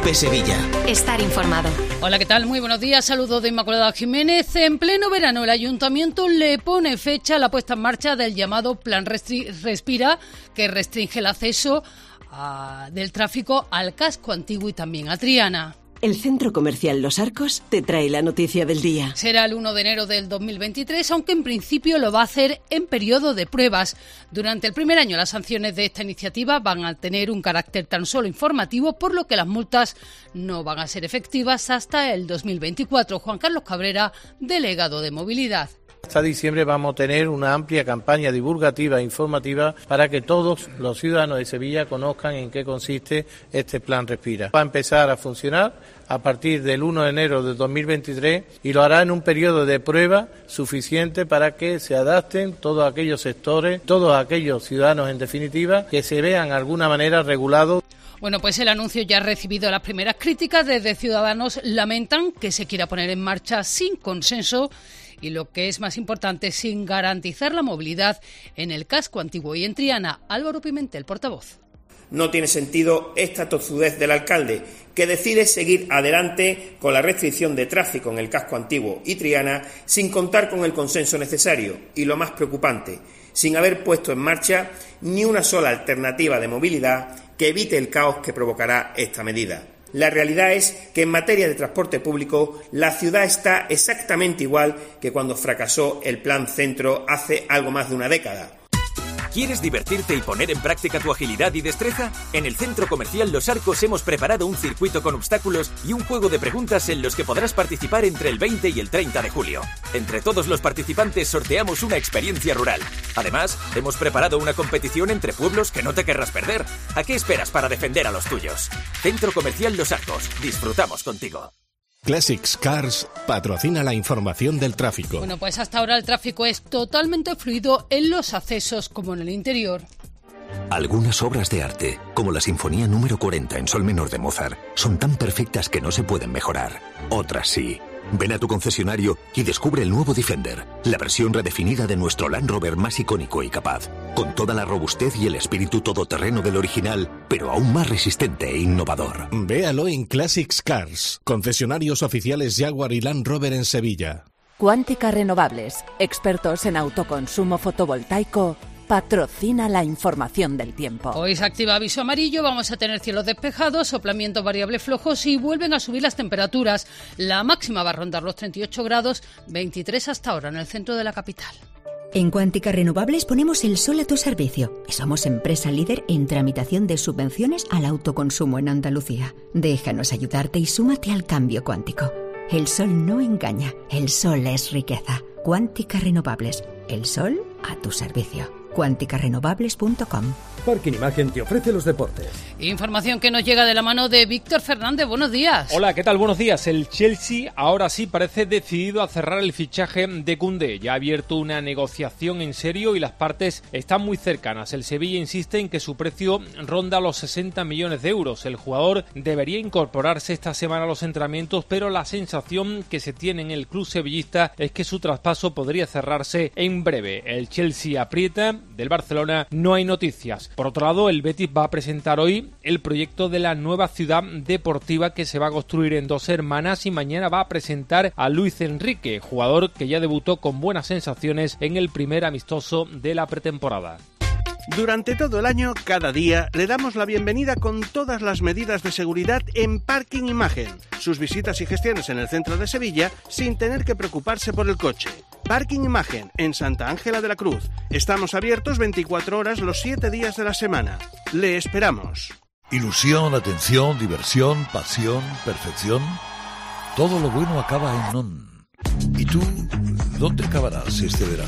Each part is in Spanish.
COPE Sevilla. Estar informado. Hola, ¿qué tal? Muy buenos días. Saludos de Inmaculada Jiménez. En pleno verano, el Ayuntamiento le pone fecha a la puesta en marcha del llamado Plan Respira, que restringe el acceso del tráfico al casco antiguo y también a Triana. El Centro Comercial Los Arcos te trae la noticia del día. Será el 1 de enero del 2023, aunque en principio lo va a hacer en periodo de pruebas. Durante el primer año, las sanciones de esta iniciativa van a tener un carácter tan solo informativo, por lo que las multas no van a ser efectivas hasta el 2024. Juan Carlos Cabrera, delegado de Movilidad. Hasta diciembre vamos a tener una amplia campaña divulgativa e informativa para que todos los ciudadanos de Sevilla conozcan en qué consiste este Plan Respira. Va a empezar a funcionar a partir del 1 de enero de 2023 y lo hará en un periodo de prueba suficiente para que se adapten todos aquellos sectores, todos aquellos ciudadanos en definitiva, que se vean de alguna manera regulados. Bueno, pues el anuncio ya ha recibido las primeras críticas. Desde Ciudadanos lamentan que se quiera poner en marcha sin consenso y, lo que es más importante, sin garantizar la movilidad en el casco antiguo y en Triana. Álvaro Pimentel, portavoz. No tiene sentido esta tozudez del alcalde, que decide seguir adelante con la restricción de tráfico en el casco antiguo y Triana sin contar con el consenso necesario y, lo más preocupante, sin haber puesto en marcha ni una sola alternativa de movilidad que evite el caos que provocará esta medida. La realidad es que en materia de transporte público la ciudad está exactamente igual que cuando fracasó el Plan Centro hace algo más de una década. ¿Quieres divertirte y poner en práctica tu agilidad y destreza? En el Centro Comercial Los Arcos hemos preparado un circuito con obstáculos y un juego de preguntas en los que podrás participar entre el 20 y el 30 de julio. Entre todos los participantes sorteamos una experiencia rural. Además, hemos preparado una competición entre pueblos que no te querrás perder. ¿A qué esperas para defender a los tuyos? Centro Comercial Los Arcos. Disfrutamos contigo. Classics Cars patrocina la información del tráfico. Bueno, pues hasta ahora el tráfico es totalmente fluido en los accesos como en el interior. Algunas obras de arte, como la Sinfonía número 40 en sol menor de Mozart, son tan perfectas que no se pueden mejorar. Otras sí. Ven a tu concesionario y descubre el nuevo Defender, la versión redefinida de nuestro Land Rover más icónico y capaz, con toda la robustez y el espíritu todoterreno del original, pero aún más resistente e innovador. Véalo en Classics Cars, concesionarios oficiales Jaguar y Land Rover en Sevilla. Cuántica Renovables, expertos en autoconsumo fotovoltaico, patrocina la información del tiempo. Hoy se activa aviso amarillo, vamos a tener cielos despejados, soplamientos variables flojos y vuelven a subir las temperaturas. La máxima va a rondar los 38 grados, 23 hasta ahora en el centro de la capital. En Cuántica Renovables ponemos el sol a tu servicio y somos empresa líder en tramitación de subvenciones al autoconsumo en Andalucía. Déjanos ayudarte y súmate al cambio cuántico. El sol no engaña, el sol es riqueza. Cuántica Renovables, el sol a tu servicio. cuanticarenovables.com. Parking Imagen te ofrece los deportes. Información que nos llega de la mano de Víctor Fernández. Buenos días. Hola, ¿qué tal? Buenos días. El Chelsea ahora sí parece decidido a cerrar el fichaje de Koundé. Ya ha abierto una negociación en serio y las partes están muy cercanas. El Sevilla insiste en que su precio ronda los 60 millones de euros. El jugador debería incorporarse esta semana a los entrenamientos, pero la sensación que se tiene en el club sevillista es que su traspaso podría cerrarse en breve. El Chelsea aprieta, del Barcelona no hay noticias. Por otro lado, el Betis va a presentar hoy el proyecto de la nueva ciudad deportiva que se va a construir en Dos Hermanas y mañana va a presentar a Luis Enrique, jugador que ya debutó con buenas sensaciones en el primer amistoso de la pretemporada. Durante todo el año, cada día, le damos la bienvenida con todas las medidas de seguridad en Parking Imagen. Sus visitas y gestiones en el centro de Sevilla sin tener que preocuparse por el coche. Parking Imagen, en Santa Ángela de la Cruz. Estamos abiertos 24 horas los 7 días de la semana. Le esperamos. Ilusión, atención, diversión, pasión, perfección. Todo lo bueno acaba en ON. ¿Y tú, dónde acabarás este verano?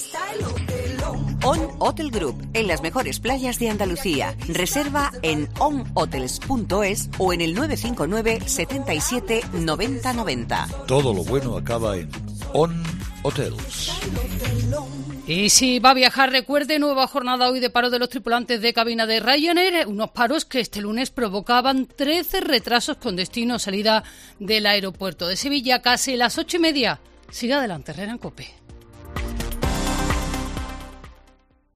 ON Hotel Group, en las mejores playas de Andalucía. Reserva en onhotels.es o en el 959 77 90 90. Todo lo bueno acaba en ON Hotels. Y si va a viajar, recuerde, nueva jornada hoy de paro de los tripulantes de cabina de Ryanair, unos paros que este lunes provocaban 13 retrasos con destino salida del aeropuerto de Sevilla, casi las 8:30. Siga adelante, Herrera en COPE.